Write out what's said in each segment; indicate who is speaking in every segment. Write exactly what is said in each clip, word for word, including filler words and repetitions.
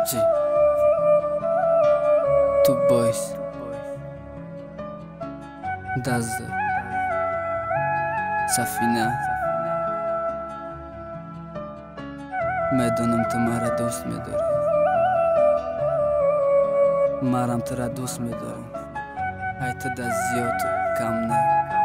Speaker 1: G Two boys Dazda Safina میدونم تو مرا دوست میداری، مرم تو را دوست میدارم. ای تو دست زیاد کم نه.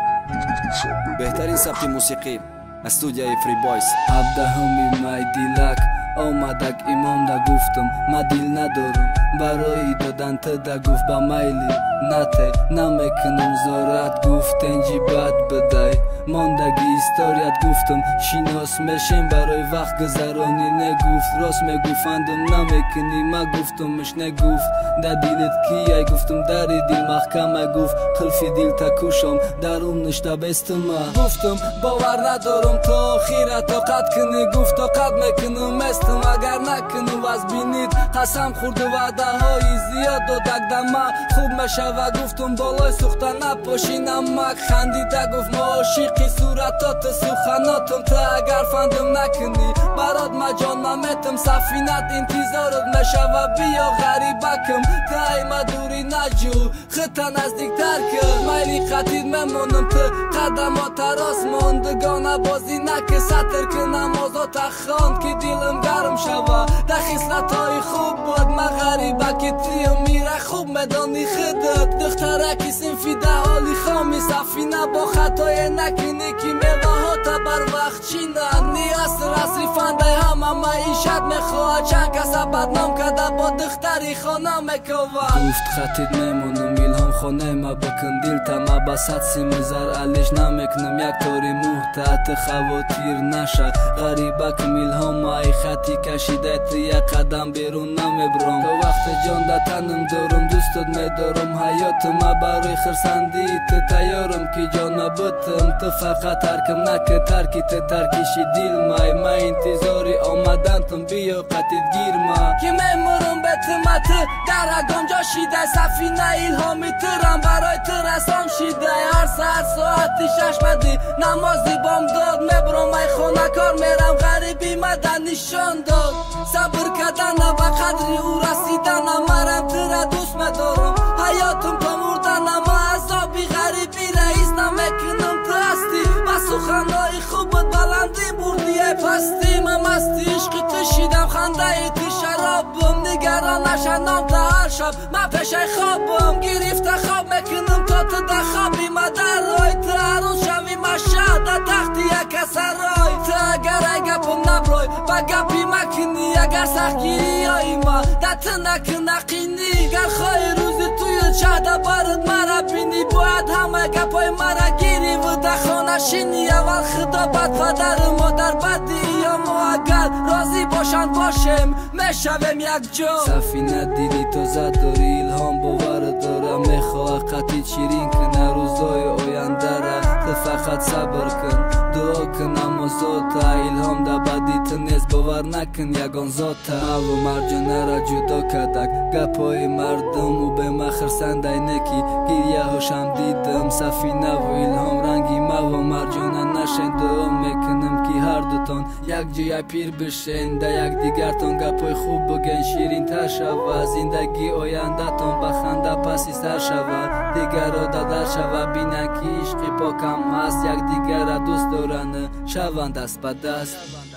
Speaker 2: بهترین سبک موسیقی استودیوی فری بایز.
Speaker 1: هفدهمی مای دیلک آمدک ایمان دا گفتم ما دیل ندارم برای دادن تو دا گفت با میلی نته نمیکنم زارت گفت انجی بد بدای ماندگی استاریت گفتم شیناس میشم برای وقت گذرانی نگفت راست میگفتندم نمیکنی ما گفتمش نگفت در دیلت کیه گفتم داری دیل محکمه گفت خلفی دیل تکوشم درون نشته بست ما گفتم باور ندارم تا آخیره طاقت کنی گفت طاقت میکنم استم اگر نکنم از بینید قسم خورد وعده های زیاد دادک دمه خوب میشه و گفتم بالای سوخته نپاشی نمک خندیده گفت ما عاشقی صورتات سخناتم تا اگر فندم نکنی برات مجان نمیتم سفینت انتظارت میشه و بیا غریبکم تا ایمه دوری نجو خطا نزدیکتر کن میلی خطید میمونم تو قدمات راست ماندگانه بازی نکه سطر که نمازات خواند که دیلم گرم شوه ده خصلتای خوب بود ما غریبکی تیم میره خوب میدانی خودت دخترکی سنفی ده حالی خامی سفینه با خطای نکنی که میوه ها تا بر وقت چینن نیاز رسری فنده همه معیشت میخواه چند کسا بدنام کده با دختری خانه میکوه گفت خطید میمونم ایلهام خانه ما بکن دیل تا ما بسد سیم زر علیش نمیکنم یک طوری محتعت خواتیر نشه غریبکم ایلهام ما ای خطی کشیده تو یک قدم بیرون نمیبرم تا وقت جان ده تنم دارم دوستت میدارم حیات ما برای خرسندی تو تیارم که جان نبودم تو فقط ترکم نکه ترکی تو ترکیشی دیل مای ما انتظاری آمدنتم بیا قطید گیر ما که میمورم به تمت در اگام جا شیده سفینه ایلهامی ترم برای تو رسام شیده هر ساعت ساعتی شش بدی نمازی بام داد میبرم ای خونه کار میرم غریبی مدن نشان داد صبر کردن و قدری او رسیدن مرم تو را دوست میدارم حیاتم تو مردن اما عذابی غریبی رئیس نمیکنم تو هستی و سخنهای خوبت بلندی بردی ای پستی من مستی عشقی تشیدم خنده ای تو شرابم نگران نشنم تا هر شب من پیش خوابم گرفته خواب میکنم تا تو در خوابی مدر رای تو عروس شوی مشهد در تختی یک سرای تو اگر ای گپم نبرای و گپی مکنی اگر سختگیری های ما در تو نکن نقینی گر خواهی روزی توی چهده برد مرا بینی باید همه گپای مرا گیری و در خانه شینی اول خدا بد پدر مادر بدی یا ما اگر راضی باشند باشم میشویم یک جا سفینه دیلی تو زد داری ایلهام باور داره میخواه قطعی شیرین کنه روزای آینده را تو فقط صبر کن دعا کن اما ذات ایلهام دا بدی تو نیز باور نکن یگان ذات ما و مرجانه را جدا کدک گپای مردم و به ما خرسنده نکی گریه هاشم دیدم سفینه و ایلهام رنگی ما و مرجانه نشین دعا میکنم که هر دوتان یک جای پیر بشین ده یک دیگرتان گپای خوب بگن شیرین تر شود زندگی آینده تان بخنده پسی سر شود دیگر را دادر شود بینه که عشقی پاکم هست یک دیگر را دوست دارن شوند دست به دست